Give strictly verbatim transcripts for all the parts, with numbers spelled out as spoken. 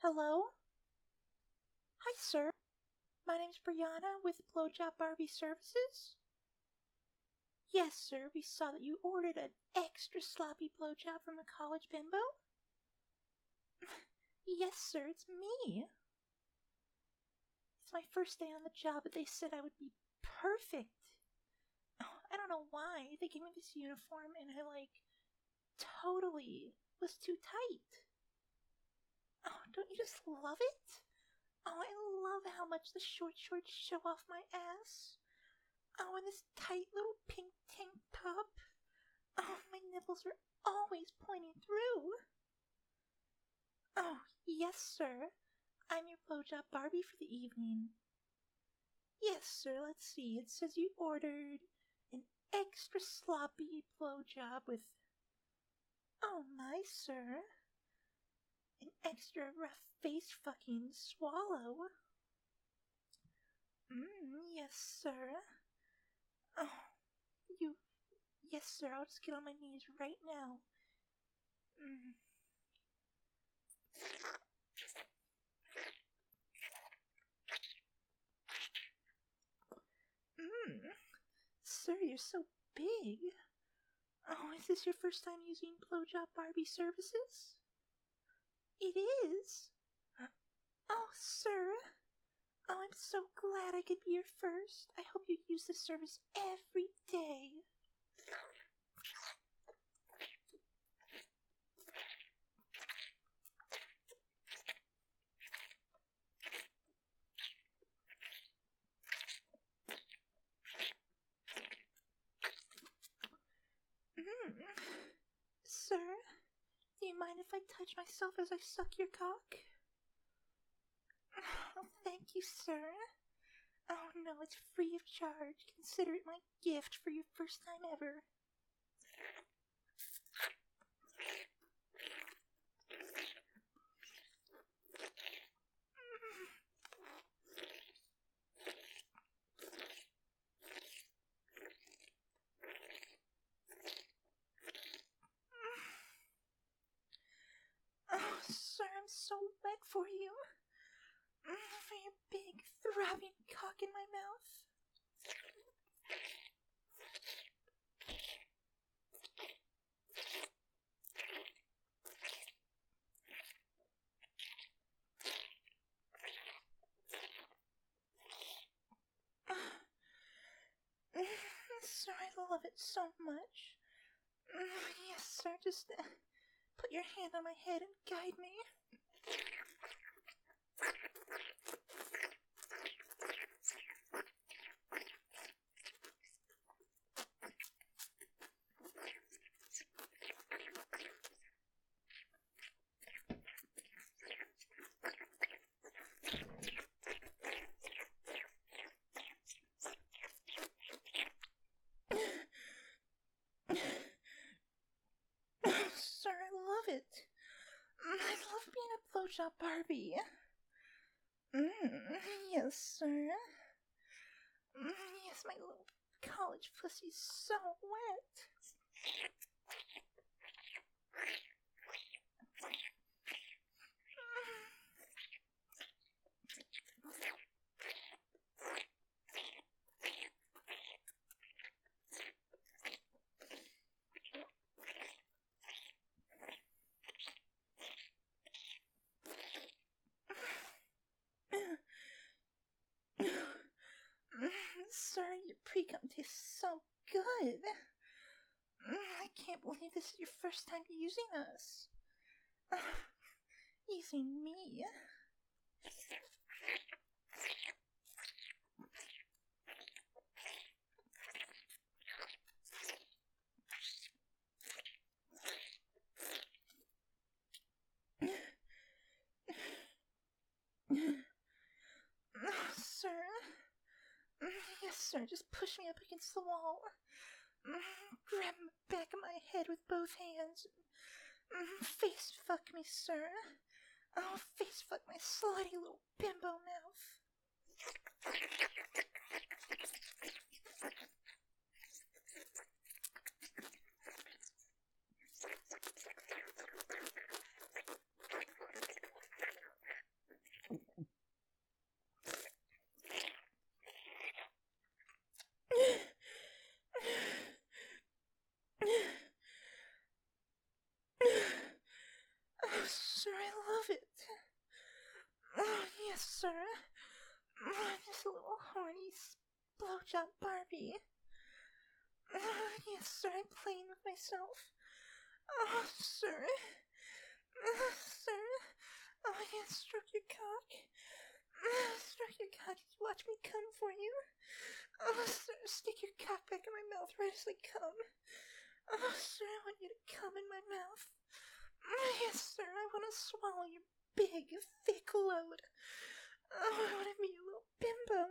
Hello? Hi, sir. My name's Brianna with Blowjob Barbie Services. Yes, sir, we saw that you ordered an extra sloppy blowjob from the college bimbo. Yes, sir, it's me. It's my first day on the job, but they said I would be perfect. Oh, I don't know why. They gave me this uniform and I, like, totally was too tight. Oh, don't you just love it? Oh, I love how much the short shorts show off my ass. Oh, and this tight little pink tank top. Oh, my nipples are always pointing through. Oh, yes, sir. I'm your blowjob Barbie for the evening. Yes, sir, let's see. It says you ordered an extra sloppy blowjob with... Oh, my, sir. An extra rough face fucking swallow. Mmm, yes, sir. Oh, you... Yes, sir, I'll just get on my knees right now. Mmm. Mmm. Sir, you're so big. Oh, is this your first time using Blowjob Barbie services? It is? Oh, sir. Oh, I'm so glad I could be your first. I hope you use this service every day. Mm. Sir, do you mind if I touch myself as I suck your cock? Oh, thank you, sir. Oh, no, it's free of charge. Consider it my gift for your first time ever. Oh, sir, I'm so wet for you. For your big, throbbing cock in my mouth. Sir, I love it so much. Yes, sir, just uh, put your hand on my head and guide me. Sir, I love it. I love being a blowjob Barbie. Mm, yes, sir. Mm, yes, my little college pussy's so wet. Sir, your pre-cum tastes so good. I can't believe this is your first time using us. Using me. Sir? Yes, sir, just push me up against the wall. Grab the back of my head with both hands. Face fuck me, sir. Oh, face fuck my slutty little bimbo mouth. sir, I love it. Oh, yes, sir. I'm just a little horny blowjob Barbie. Oh, yes, sir, I'm playing with myself. Oh, sir. Oh, sir. Oh, yes, stroke your cock. Oh, stroke your cock. Watch me come for you. Oh, sir, stick your cock back in my mouth right as I come. Oh, sir, I want you to come in my mouth. Oh, yes, sir, I want to swallow your big, thick load. Oh, I want to be a little bimbo.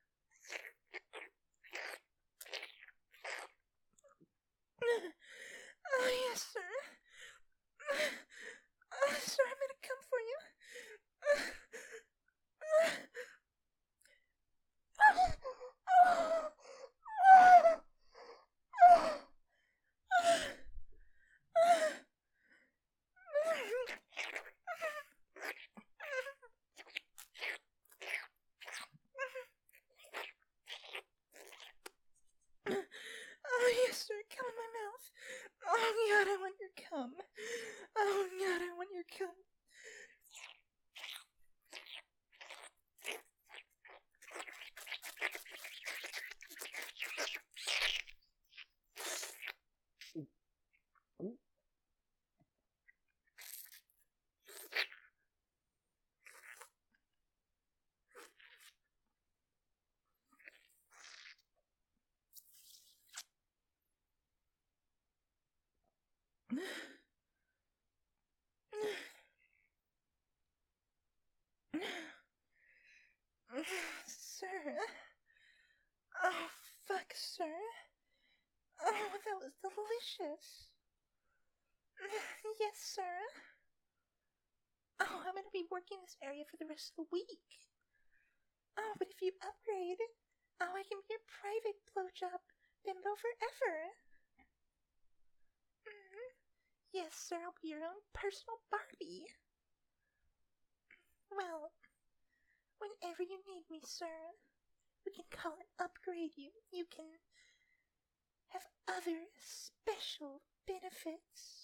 Oh, yes, sir. Oh, sir, I'm gonna come for you. Oh, yes, sir, come in my mouth. Oh, God, I want your cum. Oh, God, I want your cum. Sir. Oh, fuck, sir. Oh, that was delicious. Yes, sir. Oh, I'm gonna be working this area for the rest of the week. Oh, but if you upgrade, oh, I can be your private blowjob bimbo forever. Mm. Yes, sir, I'll be your own personal Barbie. Well, whenever you need me, sir, we can call and upgrade you. You can have other special benefits.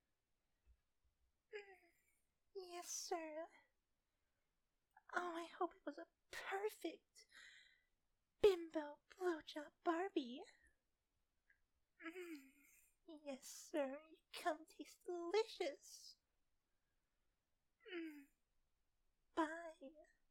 Mm. Yes, sir. Oh, I hope it was a perfect bimbo blowjob Barbie. Mm. Yes, sir. Your cum tastes delicious. Mm. Bye.